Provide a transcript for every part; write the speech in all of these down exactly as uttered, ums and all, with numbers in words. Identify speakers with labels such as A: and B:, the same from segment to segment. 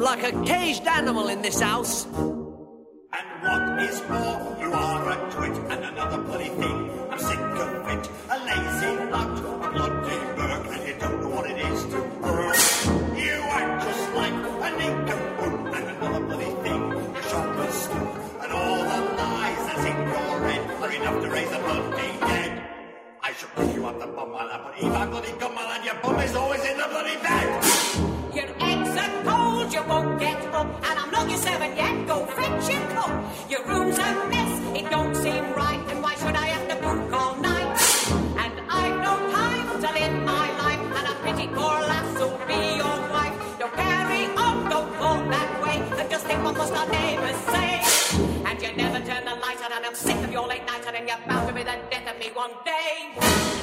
A: like a caged animal in this house.
B: And what is more, you are a twit and another bloody thing. I'm sick of it, a lazy lot, a bloody burg, and you don't know what it is to burn. You act just like a nincompoop and another bloody thing. Your shoulders stoop, and all the lies that's in your head are enough to raise a bloody dead. I should pick you up the bum while I put Eva bloody gum and your bum is always in the bloody bed.
C: Your eggs are cold, you won't get up, and I'm not your servant yet, go fetch your coat. Your room's a mess, it don't seem right, and why should I have to cook all night? And I've no time to live my life, and a pretty poor lass who'll be your wife. Don't carry on, don't walk that way, and just think what must our neighbours say. And you never turn the light on, and I'm sick of your late nights, and you're bound to be the death of me one day.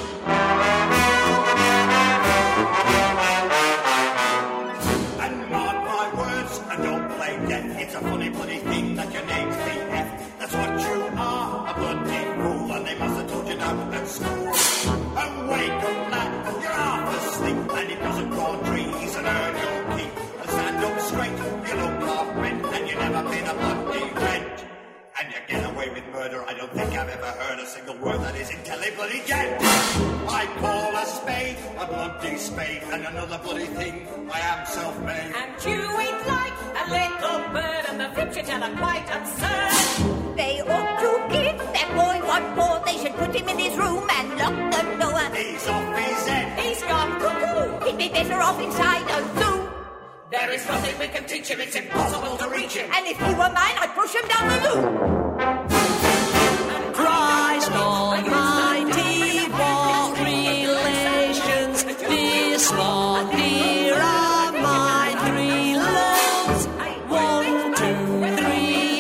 B: And don't play death, it's a funny bloody thing that your name's B F. That's what you are, a bloody fool, and they must have told you now at school. And wake up, lad, you're half asleep, and it doesn't grow trees and earn your keep. And stand up straight, you look half rent, and you never paid a bloody rent. And you get away with murder, I don't think I've ever heard a single word that isn't telling bloody gent. I call a spade a bloody spade, and another bloody thing, I am self-made.
C: And you ain't like a little bird, and the fibs you tell are quite absurd.
D: They ought to give that boy what more. They should put him in his room and lock the door.
B: He's off his head.
C: He's gone cuckoo.
D: He'd be better off inside a zoo.
C: There is nothing we can teach him, it's impossible to reach him.
D: And if he were mine, I'd push him down the loo.
A: Christ almighty, what relations this long dear are my three loves. One, two, three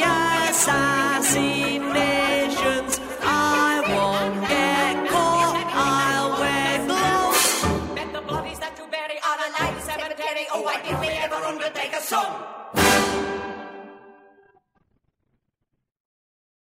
A: assassinations. I won't get caught, I'll wear gloves.
C: Bet the bodies that you bury are alive in the cemetery. Oh, why did we ever undertake a song?